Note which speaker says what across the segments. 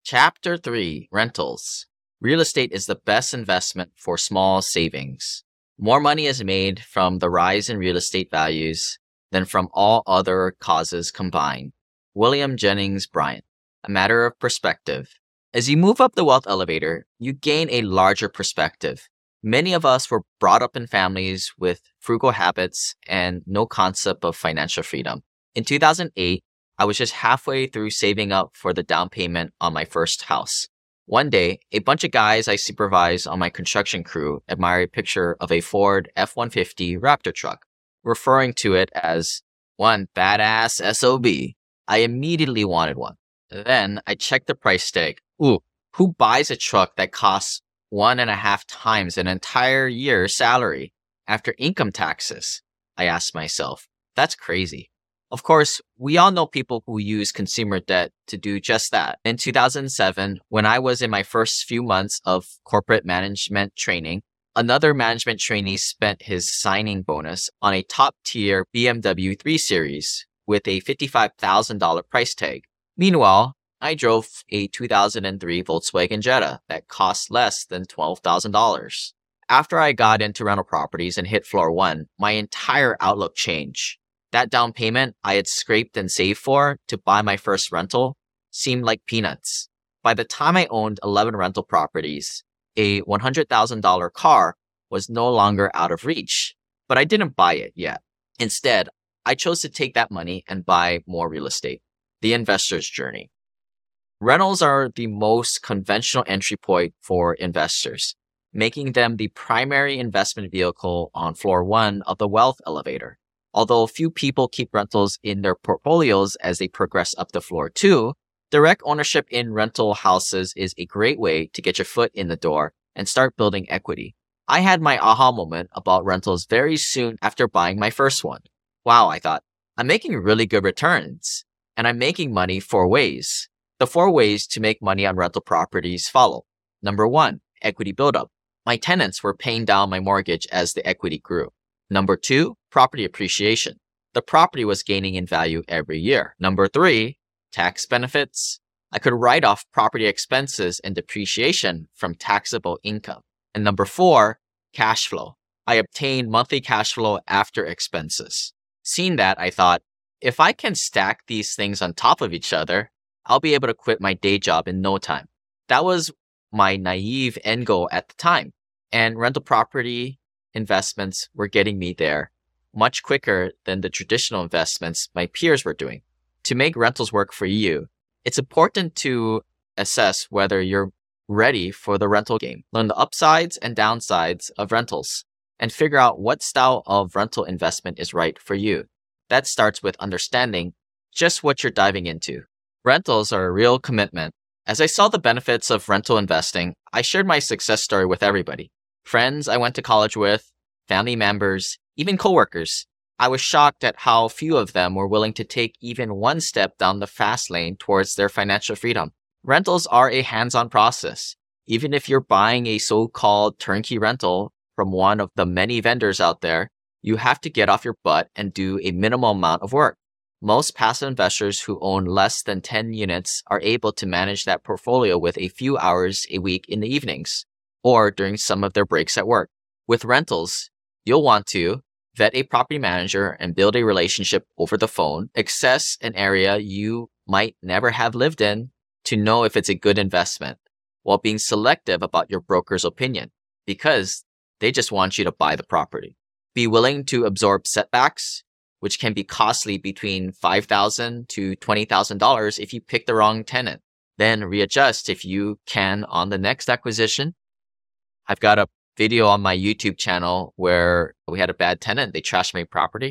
Speaker 1: Chapter 3 Rentals. Real estate is the best investment for small savings. More money is made from the rise in real estate values than from all other causes combined. William Jennings Bryan. A matter of perspective. As you move up the wealth elevator, you gain a larger perspective. Many of us were brought up in families with frugal habits and no concept of financial freedom. In 2008, I was just halfway through saving up for the down payment on my first house. One day, a bunch of guys I supervised on my construction crew admired a picture of a Ford F-150 Raptor truck, referring to it as one badass SOB. I immediately wanted one. Then I checked the price tag. Ooh, who buys a truck that costs 1.5 times an entire year's salary after income taxes? I asked myself. That's crazy. Of course, we all know people who use consumer debt to do just that. In 2007, when I was in my first few months of corporate management training, another management trainee spent his signing bonus on a top-tier BMW 3 Series with a $55,000 price tag. Meanwhile, I drove a 2003 Volkswagen Jetta that cost less than $12,000. After I got into rental properties and hit floor 1, my entire outlook changed. That down payment I had scraped and saved for to buy my first rental seemed like peanuts. By the time I owned 11 rental properties, a $100,000 car was no longer out of reach. But I didn't buy it yet. Instead, I chose to take that money and buy more real estate. The investor's journey. Rentals are the most conventional entry point for investors, making them the primary investment vehicle on floor 1 of the wealth elevator. Although few people keep rentals in their portfolios as they progress up to floor 2, direct ownership in rental houses is a great way to get your foot in the door and start building equity. I had my aha moment about rentals very soon after buying my first one. Wow, I thought, I'm making really good returns, and I'm making money 4 ways. The 4 ways to make money on rental properties follow. Number 1, equity buildup. My tenants were paying down my mortgage as the equity grew. Number 2, property appreciation. The property was gaining in value every year. Number 3, tax benefits. I could write off property expenses and depreciation from taxable income. And number 4, cash flow. I obtained monthly cash flow after expenses. Seeing that, I thought, if I can stack these things on top of each other, I'll be able to quit my day job in no time. That was my naive end goal at the time. And rental property investments were getting me there much quicker than the traditional investments my peers were doing. To make rentals work for you, it's important to assess whether you're ready for the rental game. Learn the upsides and downsides of rentals and figure out what style of rental investment is right for you. That starts with understanding just what you're diving into. Rentals are a real commitment. As I saw the benefits of rental investing, I shared my success story with everybody. Friends I went to college with, family members, even coworkers. I was shocked at how few of them were willing to take even one step down the fast lane towards their financial freedom. Rentals are a hands-on process. Even if you're buying a so-called turnkey rental from one of the many vendors out there, you have to get off your butt and do a minimal amount of work. Most passive investors who own less than 10 units are able to manage that portfolio with a few hours a week in the evenings or during some of their breaks at work. With rentals, you'll want to vet a property manager and build a relationship over the phone, access an area you might never have lived in to know if it's a good investment, while being selective about your broker's opinion because they just want you to buy the property. Be willing to absorb setbacks, which can be costly between $5,000 to $20,000 if you pick the wrong tenant. Then readjust if you can on the next acquisition. I've got a video on my YouTube channel where we had a bad tenant. They trashed my property.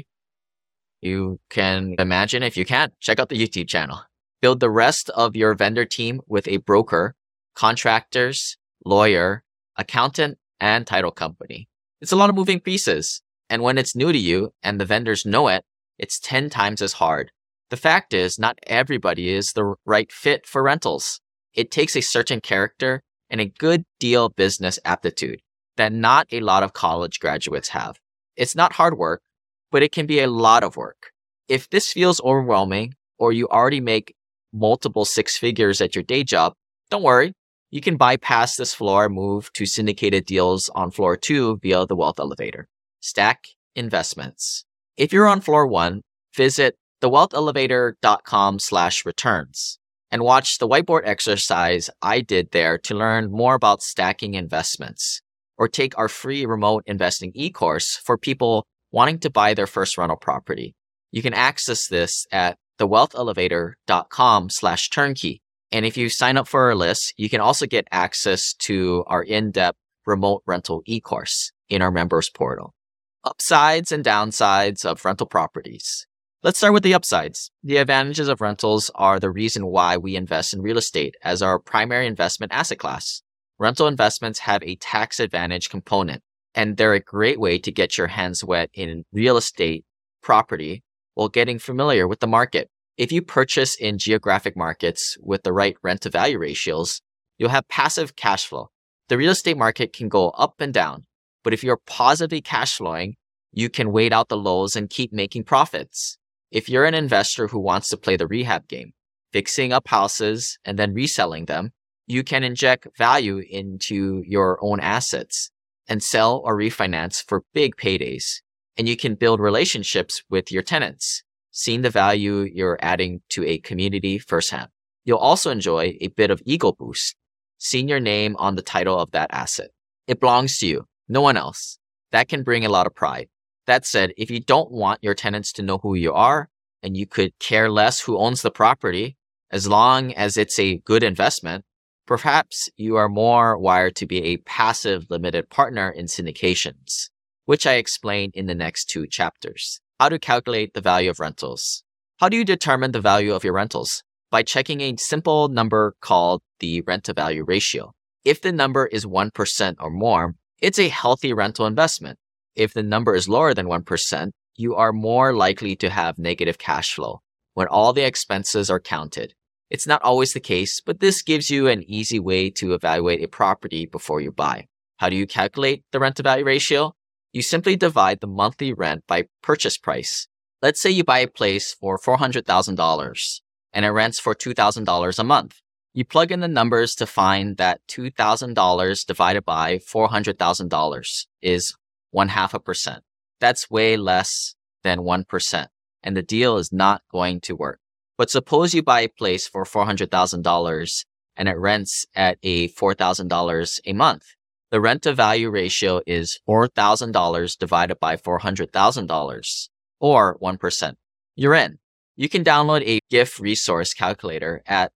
Speaker 1: You can imagine. If you can't, check out the YouTube channel. Build the rest of your vendor team with a broker, contractors, lawyer, accountant, and title company. It's a lot of moving pieces. And when it's new to you and the vendors know it, it's 10 times as hard. The fact is, not everybody is the right fit for rentals. It takes a certain character and a good deal of business aptitude that not a lot of college graduates have. It's not hard work, but it can be a lot of work. If this feels overwhelming or you already make multiple 6 figures at your day job, Don't worry, you can bypass this floor and move to syndicated deals on floor 2 via the wealth elevator. Stack investments. If you're on floor 1, visit thewealthelevator.com/returns and watch the whiteboard exercise I did there to learn more about stacking investments, or take our free remote investing e-course for people wanting to buy their first rental property. You can access this at thewealthelevator.com/turnkey. And if you sign up for our list, you can also get access to our in-depth remote rental e-course in our members portal. Upsides and downsides of rental properties. Let's start with the upsides. The advantages of rentals are the reason why we invest in real estate as our primary investment asset class. Rental investments have a tax advantage component, and they're a great way to get your hands wet in real estate property while getting familiar with the market. If you purchase in geographic markets with the right rent-to-value ratios, you'll have passive cash flow. The real estate market can go up and down, but if you're positively cash flowing, you can wait out the lows and keep making profits. If you're an investor who wants to play the rehab game, fixing up houses and then reselling them, you can inject value into your own assets and sell or refinance for big paydays. And you can build relationships with your tenants, seeing the value you're adding to a community firsthand. You'll also enjoy a bit of ego boost, seeing your name on the title of that asset. It belongs to you, no one else. That can bring a lot of pride. That said, if you don't want your tenants to know who you are, and you could care less who owns the property, as long as it's a good investment, perhaps you are more wired to be a passive limited partner in syndications, which I explain in the next 2 chapters. How to calculate the value of rentals. How do you determine the value of your rentals? By checking a simple number called the rent-to-value ratio. If the number is 1% or more, it's a healthy rental investment. If the number is lower than 1%, you are more likely to have negative cash flow when all the expenses are counted. It's not always the case, but this gives you an easy way to evaluate a property before you buy. How do you calculate the rent-to-value ratio? You simply divide the monthly rent by purchase price. Let's say you buy a place for $400,000 and it rents for $2,000 a month. You plug in the numbers to find that $2,000 divided by $400,000 is 0.5%. That's way less than 1%, and the deal is not going to work. But suppose you buy a place for $400,000 and it rents at a $4,000 a month. The rent-to-value ratio is $4,000 divided by $400,000, or 1%. You're in. You can download a GIF resource calculator at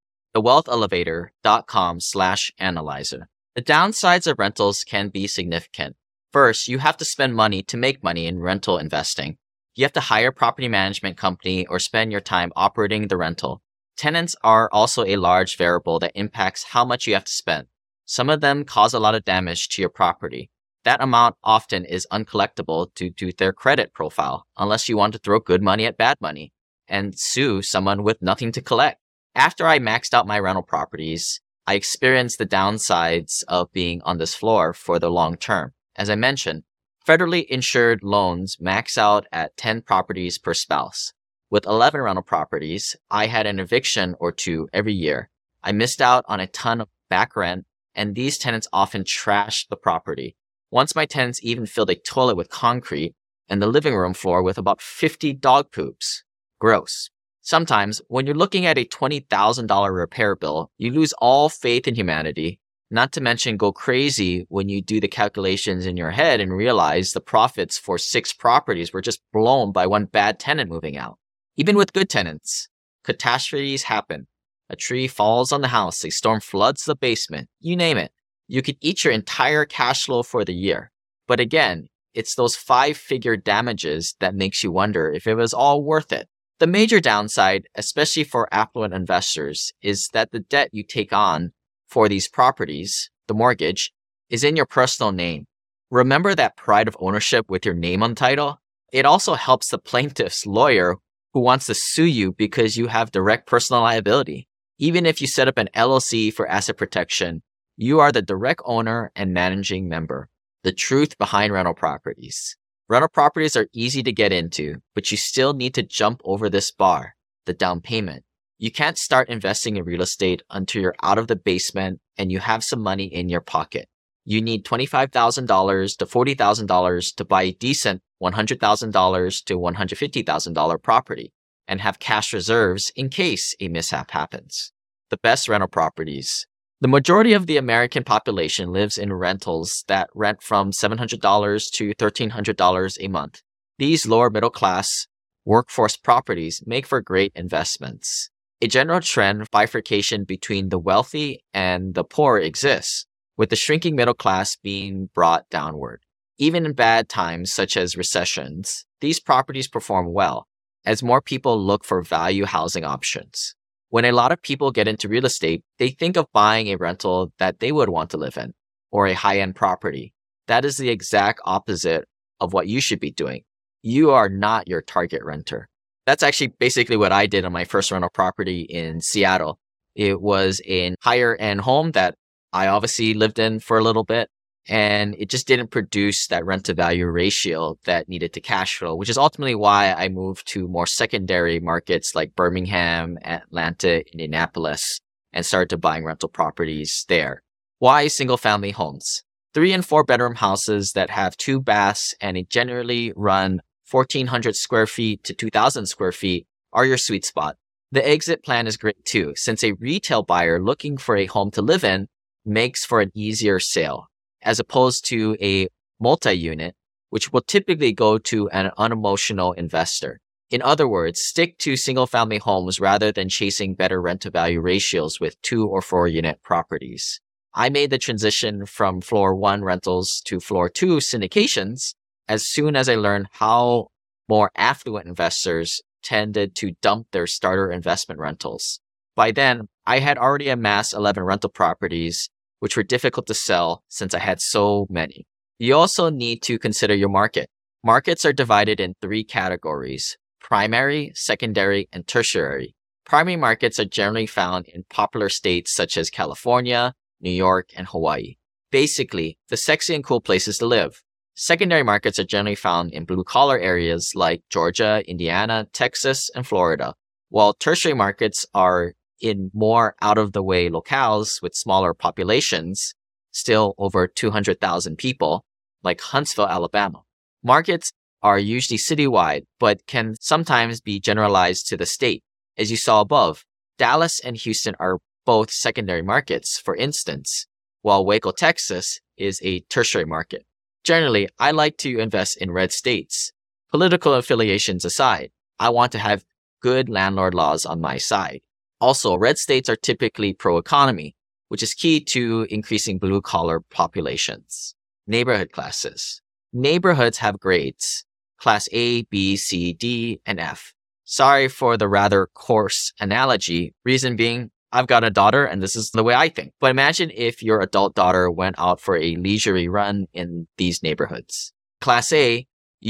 Speaker 1: thewealthelevator.com/analyzer. The downsides of rentals can be significant. First, you have to spend money to make money in rental investing. You have to hire a property management company or spend your time operating the rental. Tenants are also a large variable that impacts how much you have to spend. Some of them cause a lot of damage to your property. That amount often is uncollectible due to their credit profile, unless you want to throw good money at bad money and sue someone with nothing to collect. After I maxed out my rental properties, I experienced the downsides of being on this floor for the long term. As I mentioned, federally insured loans max out at 10 properties per spouse. With 11 rental properties, I had an eviction or 2 every year. I missed out on a ton of back rent, and these tenants often trashed the property. Once my tenants even filled a toilet with concrete and the living room floor with about 50 dog poops. Gross. Sometimes, when you're looking at a $20,000 repair bill, you lose all faith in humanity, not to mention go crazy when you do the calculations in your head and realize the profits for 6 properties were just blown by one bad tenant moving out. Even with good tenants, catastrophes happen. A tree falls on the house, a storm floods the basement, you name it. You could eat your entire cash flow for the year. But again, it's those 5-figure damages that makes you wonder if it was all worth it. The major downside, especially for affluent investors, is that the debt you take on for these properties, the mortgage, is in your personal name. Remember that pride of ownership with your name on title? It also helps the plaintiff's lawyer who wants to sue you because you have direct personal liability. Even if you set up an LLC for asset protection, you are the direct owner and managing member. The truth behind rental properties. Rental properties are easy to get into, but you still need to jump over this bar, the down payment. You can't start investing in real estate until you're out of the basement and you have some money in your pocket. You need $25,000 to $40,000 to buy a decent $100,000 to $150,000 property and have cash reserves in case a mishap happens. The best rental properties. The majority of the American population lives in rentals that rent from $700 to $1,300 a month. These lower middle class workforce properties make for great investments. A general trend bifurcation between the wealthy and the poor exists, with the shrinking middle class being brought downward. Even in bad times such as recessions, these properties perform well as more people look for value housing options. When a lot of people get into real estate, they think of buying a rental that they would want to live in, or a high-end property. That is the exact opposite of what you should be doing. You are not your target renter. That's actually basically what I did on my first rental property in Seattle. It was a higher-end home that I obviously lived in for a little bit, and it just didn't produce that rent-to-value ratio that needed to cash flow, which is ultimately why I moved to more secondary markets like Birmingham, Atlanta, Indianapolis, and started to buying rental properties there. Why single-family homes? 3 and 4 bedroom houses that have 2 baths and a generally run 1,400 square feet to 2,000 square feet are your sweet spot. The exit plan is great too, since a retail buyer looking for a home to live in makes for an easier sale, as opposed to a multi-unit, which will typically go to an unemotional investor. In other words, stick to single-family homes rather than chasing better rent-to-value ratios with 2 or 4 unit properties. I made the transition from floor 1 rentals to floor 2 syndications as soon as I learned how more affluent investors tended to dump their starter investment rentals. By then, I had already amassed 11 rental properties, which were difficult to sell since I had so many. You also need to consider your market. Markets are divided in 3 categories: primary, secondary, and tertiary. Primary markets are generally found in popular states such as California, New York, and Hawaii. Basically, the sexy and cool places to live. Secondary markets are generally found in blue-collar areas like Georgia, Indiana, Texas, and Florida, while tertiary markets are in more out-of-the-way locales with smaller populations, still over 200,000 people, like Huntsville, Alabama. Markets are usually citywide, but can sometimes be generalized to the state. As you saw above, Dallas and Houston are both secondary markets, for instance, while Waco, Texas is a tertiary market. Generally, I like to invest in red states. Political affiliations aside, I want to have good landlord laws on my side. Also, red states are typically pro-economy, which is key to increasing blue-collar populations. Neighborhood classes. Neighborhoods have grades: Class A, B, C, D, and F. Sorry for the rather coarse analogy, reason being, I've got a daughter and this is the way I think. But imagine if your adult daughter went out for a leisurely run in these neighborhoods. Class A,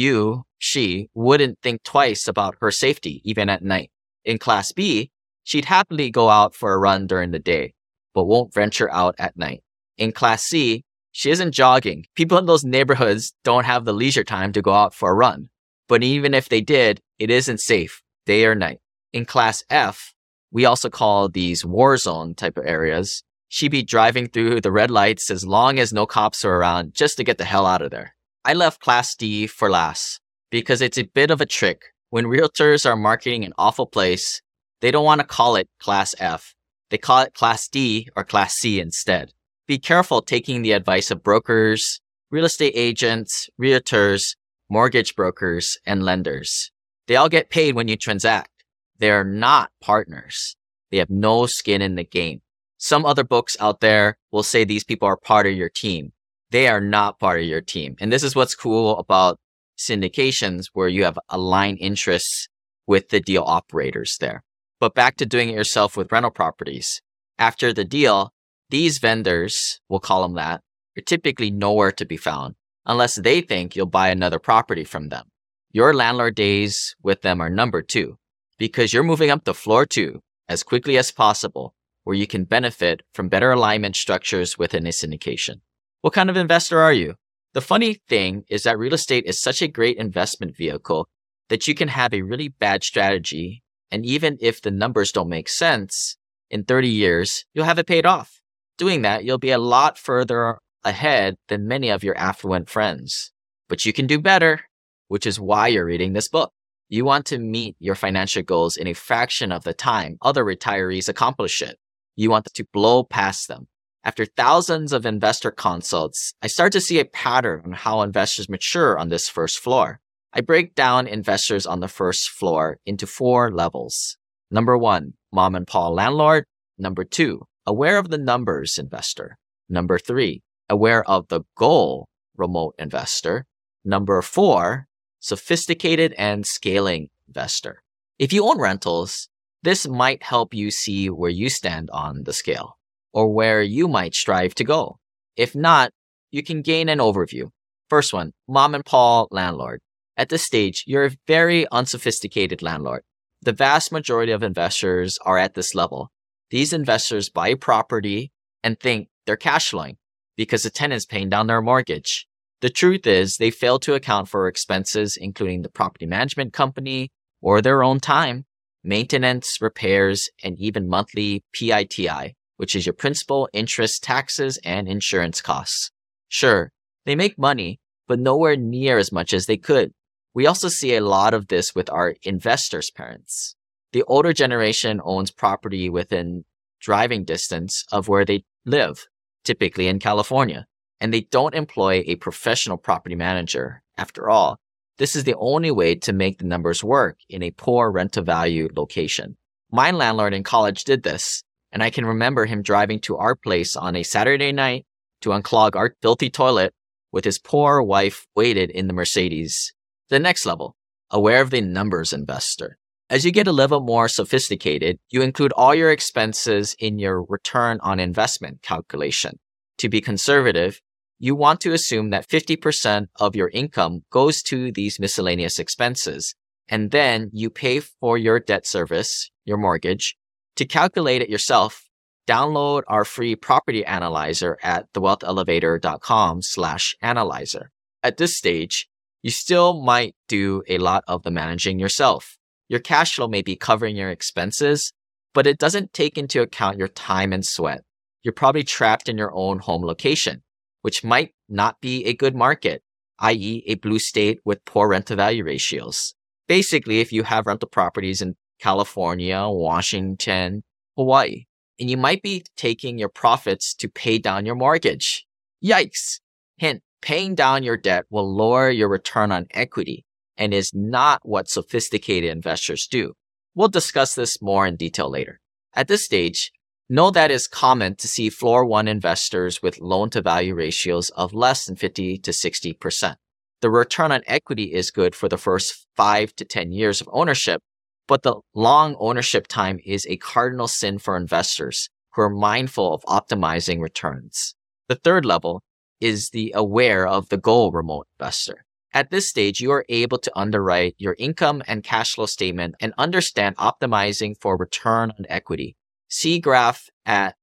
Speaker 1: she wouldn't think twice about her safety, even at night. In Class B, she'd happily go out for a run during the day, but won't venture out at night. In Class C, she isn't jogging. People in those neighborhoods don't have the leisure time to go out for a run. But even if they did, it isn't safe, day or night. In Class F, we also call these war zone type of areas, she'd be driving through the red lights as long as no cops are around just to get the hell out of there. I left Class D for last because it's a bit of a trick. When realtors are marketing an awful place, they don't want to call it Class F. They call it Class D or Class C instead. Be careful taking the advice of brokers, real estate agents, realtors, mortgage brokers, and lenders. They all get paid when you transact. They're not partners. They have no skin in the game. Some other books out there will say these people are part of your team. They are not part of your team. And this is what's cool about syndications, where you have aligned interests with the deal operators there. But back to doing it yourself with rental properties. After the deal, these vendors, we'll call them that, are typically nowhere to be found unless they think you'll buy another property from them. Your landlord days with them are numbered too, because you're moving up to floor 2 as quickly as possible, where you can benefit from better alignment structures within a syndication. What kind of investor are you? The funny thing is that real estate is such a great investment vehicle that you can have a really bad strategy And even if the numbers don't make sense, in 30 years, you'll have it paid off. Doing that, you'll be a lot further ahead than many of your affluent friends. But you can do better, which is why you're reading this book. You want to meet your financial goals in a fraction of the time other retirees accomplish it. You want to blow past them. After thousands of investor consults, I start to see a pattern on how investors mature on this first floor. I break down investors on the first floor into 4 levels. Number 1, mom and pop landlord. Number 2, aware of the numbers investor. Number 3, aware of the goal remote investor. Number 4, sophisticated and scaling investor. If you own rentals, this might help you see where you stand on the scale or where you might strive to go. If not, you can gain an overview. First one, mom and pop landlord. At this stage, you're a very unsophisticated landlord. The vast majority of investors are at this level. These investors buy property and think they're cash flowing because the tenant's paying down their mortgage. The truth is they fail to account for expenses, including the property management company or their own time, maintenance, repairs, and even monthly PITI, which is your principal, interest, taxes, and insurance costs. Sure, they make money, but nowhere near as much as they could. We also see a lot of this with our investors' parents. The older generation owns property within driving distance of where they live, typically in California, and they don't employ a professional property manager. After all, this is the only way to make the numbers work in a poor rent-to-value location. My landlord in college did this, and I can remember him driving to our place on a Saturday night to unclog our filthy toilet with his poor wife waited in the Mercedes. The next level, aware of the numbers investor. As you get a little more sophisticated, you include all your expenses in your return on investment calculation. To be conservative, you want to assume that 50% of your income goes to these miscellaneous expenses, and then you pay for your debt service, your mortgage. To calculate it yourself, download our free property analyzer at thewealthelevator.com/analyzer. At this stage, you still might do a lot of the managing yourself. Your cash flow may be covering your expenses, but it doesn't take into account your time and sweat. You're probably trapped in your own home location, which might not be a good market, i.e. a blue state with poor rent-to-value ratios. Basically, if you have rental properties in California, Washington, Hawaii, and you might be taking your profits to pay down your mortgage. Yikes! Hint, paying down your debt will lower your return on equity and is not what sophisticated investors do. We'll discuss this more in detail later. At this stage, know that it's common to see floor 1 investors with loan-to-value ratios of less than 50 to 60%. The return on equity is good for the first 5 to 10 years of ownership, but the long ownership time is a cardinal sin for investors who are mindful of optimizing returns. The third level is the aware of the goal remote investor. At this stage, you are able to underwrite your income and cash flow statement and understand optimizing for return on equity. See graph at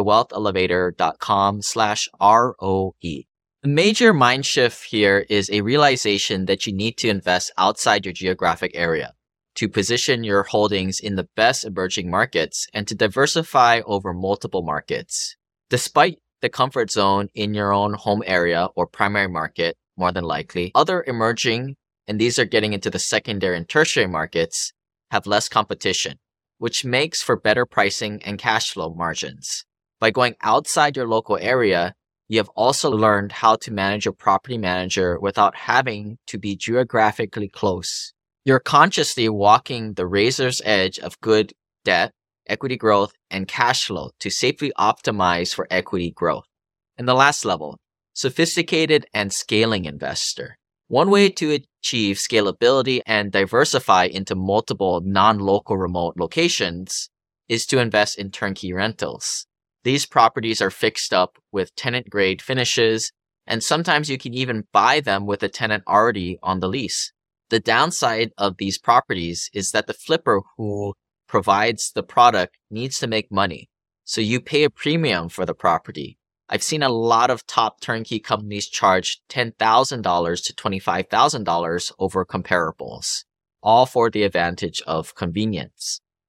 Speaker 1: thewealthelevator.com/ROE. The major mind shift here is a realization that you need to invest outside your geographic area to position your holdings in the best emerging markets and to diversify over multiple markets. Despite the comfort zone in your own home area or primary market, more than likely, other emerging, and these are getting into the secondary and tertiary markets, have less competition, which makes for better pricing and cash flow margins. By going outside your local area, you have also learned how to manage your property manager without having to be geographically close. You're consciously walking the razor's edge of good debt, equity growth, and cash flow to safely optimize for equity growth. And the last level, sophisticated and scaling investor. One way to achieve scalability and diversify into multiple non-local remote locations is to invest in turnkey rentals. These properties are fixed up with tenant-grade finishes, and sometimes you can even buy them with a tenant already on the lease. The downside of these properties is that the flipper who provides the product needs to make money, so you pay a premium for the property. I've seen a lot of top turnkey companies charge $10,000 to $25,000 over comparables, all for the advantage of convenience.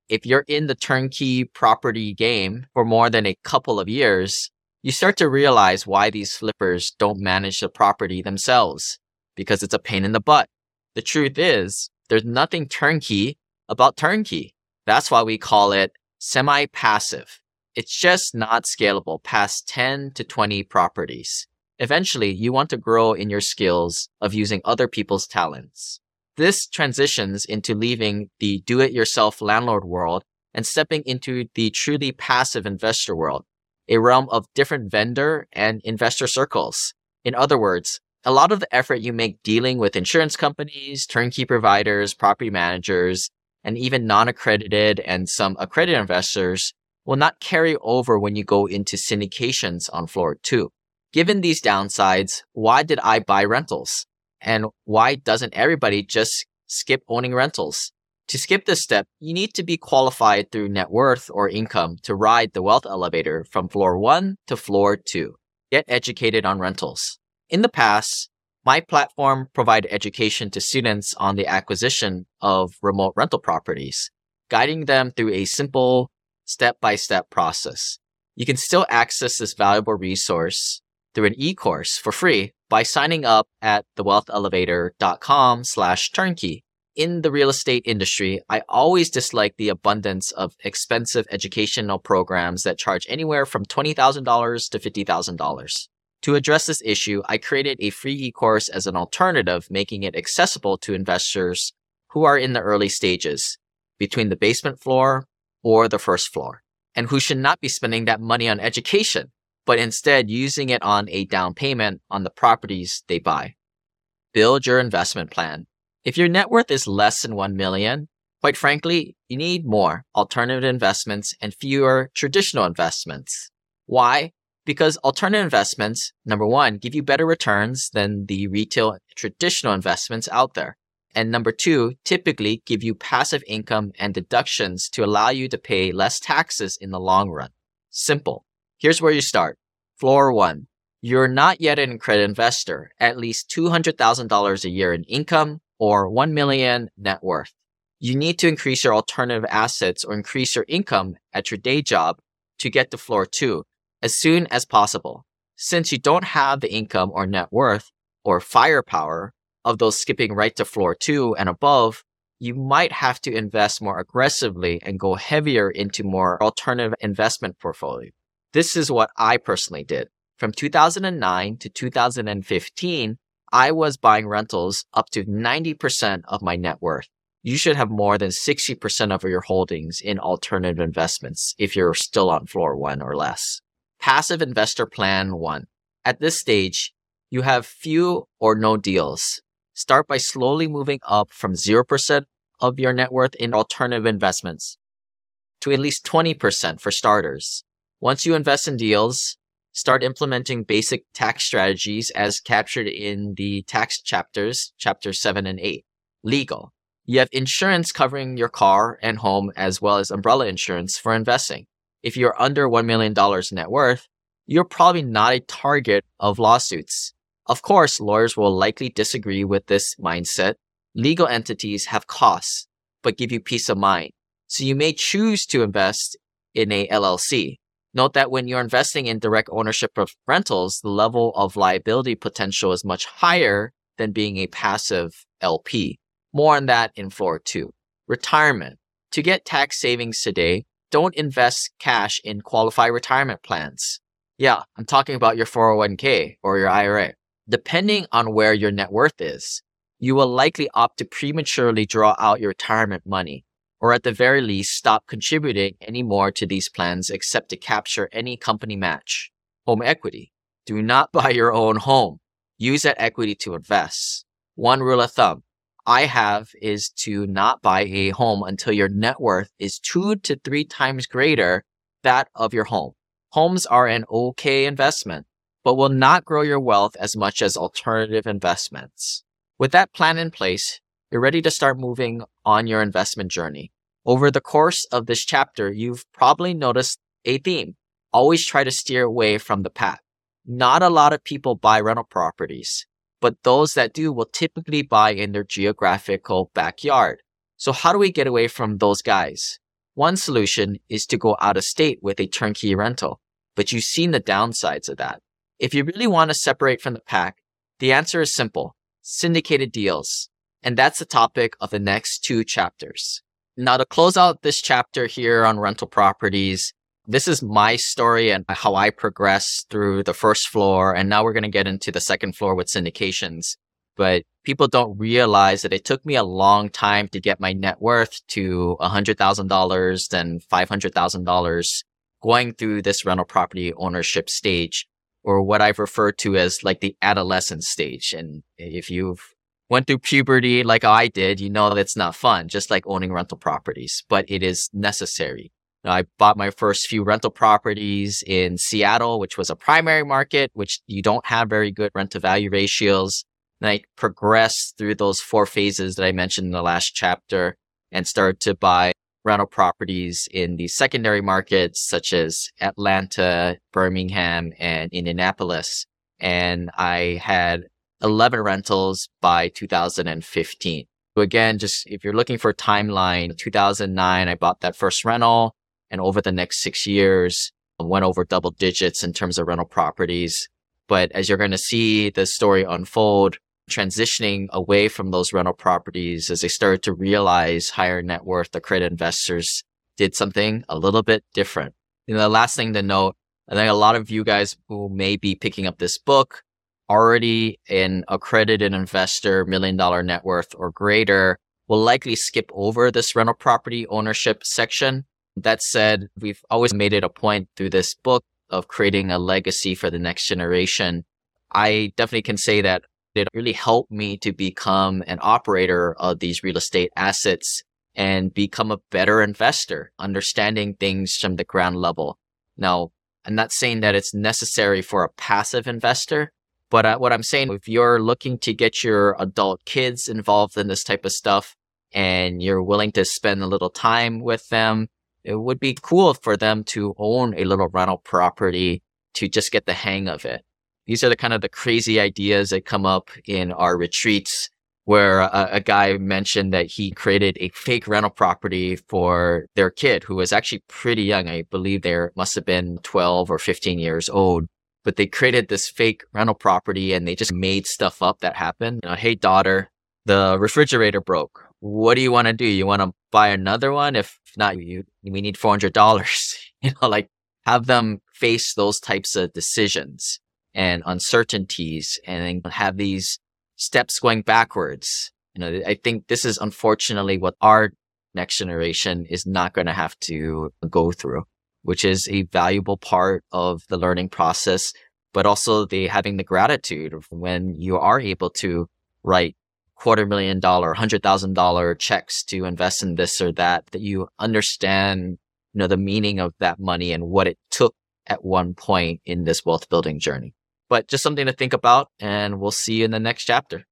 Speaker 1: If you're in the turnkey property game for more than a couple of years, you start to realize why these flippers don't manage the property themselves, because it's a pain in the butt. The truth is, there's nothing turnkey about turnkey. That's why we call it semi-passive. It's just not scalable past 10 to 20 properties. Eventually, you want to grow in your skills of using other people's talents. This transitions into leaving the do-it-yourself landlord world and stepping into the truly passive investor world, a realm of different vendor and investor circles. In other words, a lot of the effort you make dealing with insurance companies, turnkey providers, property managers, and even non-accredited and some accredited investors will not carry over when you go into syndications on floor 2. Given these downsides, why did I buy rentals? And why doesn't everybody just skip owning rentals? To skip this step, you need to be qualified through net worth or income to ride the wealth elevator from floor 1 to floor 2. Get educated on rentals. In the past, my platform provided education to students on the acquisition of remote rental properties, guiding them through a simple step-by-step process. You can still access this valuable resource through an e-course for free by signing up at thewealthelevator.com/turnkey. In the real estate industry, I always dislike the abundance of expensive educational programs that charge anywhere from $20,000 to $50,000. To address this issue, I created a free e-course as an alternative, making it accessible to investors who are in the early stages, between the basement floor or the first floor, and who should not be spending that money on education, but instead using it on a down payment on the properties they buy. Build your investment plan. If your net worth is less than $1 million, quite frankly, you need more alternative investments and fewer traditional investments. Why? Because alternative investments, number one, give you better returns than the retail traditional investments out there. And number two, typically give you passive income and deductions to allow you to pay less taxes in the long run. Simple. Here's where you start. Floor 1. You're not yet an accredited investor, at least $200,000 a year in income or $1 million net worth. You need to increase your alternative assets or increase your income at your day job to get to floor 2 as soon as possible. Since you don't have the income or net worth or firepower of those skipping right to floor 2 and above, you might have to invest more aggressively and go heavier into more alternative investment portfolio. This is what I personally did. From 2009 to 2015, I was buying rentals up to 90% of my net worth. You should have more than 60% of your holdings in alternative investments if you're still on floor 1 or less. Passive Investor Plan 1. At this stage, you have few or no deals. Start by slowly moving up from 0% of your net worth in alternative investments to at least 20% for starters. Once you invest in deals, start implementing basic tax strategies as captured in the tax chapters, chapters 7 and 8. Legal. You have insurance covering your car and home as well as umbrella insurance for investing. If you're under $1 million net worth, you're probably not a target of lawsuits. Of course, lawyers will likely disagree with this mindset. Legal entities have costs, but give you peace of mind. So you may choose to invest in a LLC. Note that when you're investing in direct ownership of rentals, the level of liability potential is much higher than being a passive LP. More on that in floor 2. Retirement. To get tax savings today, don't invest cash in qualified retirement plans. Yeah, I'm talking about your 401k or your IRA. Depending on where your net worth is, you will likely opt to prematurely draw out your retirement money, or at the very least stop contributing any more to these plans except to capture any company match. Home equity. Do not buy your own home. Use that equity to invest. One rule of thumb I have is to not buy a home until your net worth is 2 to 3 times greater that of your home. Homes are an okay investment, but will not grow your wealth as much as alternative investments. With that plan in place, you're ready to start moving on your investment journey. Over the course of this chapter, you've probably noticed a theme. Always try to steer away from the pack. Not a lot of people buy rental properties, but those that do will typically buy in their geographical backyard. So how do we get away from those guys? One solution is to go out of state with a turnkey rental, but you've seen the downsides of that. If you really want to separate from the pack, the answer is simple: syndicated deals. And that's the topic of the next 2 chapters. Now, to close out this chapter here on rental properties, this is my story and how I progressed through the first floor. And now we're going to get into the second floor with syndications. But people don't realize that it took me a long time to get my net worth to $100,000, then $500,000, going through this rental property ownership stage, or what I've referred to as like the adolescent stage. And if you've went through puberty like I did, you know that's not fun, just like owning rental properties, but it is necessary. Now, I bought my first few rental properties in Seattle, which was a primary market, which you don't have very good rent to value ratios. And I progressed through those 4 phases that I mentioned in the last chapter and started to buy rental properties in the secondary markets such as Atlanta, Birmingham, and Indianapolis. And I had 11 rentals by 2015. So again, just if you're looking for a timeline, 2009, I bought that first rental, and over the next 6 years, I went over double digits in terms of rental properties. But as you're going to see the story unfold, transitioning away from those rental properties as they started to realize higher net worth accredited investors did something a little bit different. The last thing to note, I think a lot of you guys who may be picking up this book already an accredited investor, $1 million net worth or greater, will likely skip over this rental property ownership section. That said, we've always made it a point through this book of creating a legacy for the next generation. I definitely can say that it really helped me to become an operator of these real estate assets and become a better investor, understanding things from the ground level. Now, I'm not saying that it's necessary for a passive investor, but what I'm saying, if you're looking to get your adult kids involved in this type of stuff and you're willing to spend a little time with them, it would be cool for them to own a little rental property to just get the hang of it. These are the kind of the crazy ideas that come up in our retreats, where a guy mentioned that he created a fake rental property for their kid who was actually pretty young. I believe they must have been 12 or 15 years old. But they created this fake rental property and they just made stuff up that happened. Hey, daughter, the refrigerator broke. What do you want to do? You want to buy another one? If not, we need $400. Like have them face those types of decisions and uncertainties and then have these steps going backwards. I think this is unfortunately what our next generation is not going to have to go through, which is a valuable part of the learning process, but also having the gratitude of when you are able to write $250,000, $100,000 checks to invest in this or that you understand, the meaning of that money and what it took at one point in this wealth building journey. But just something to think about, and we'll see you in the next chapter.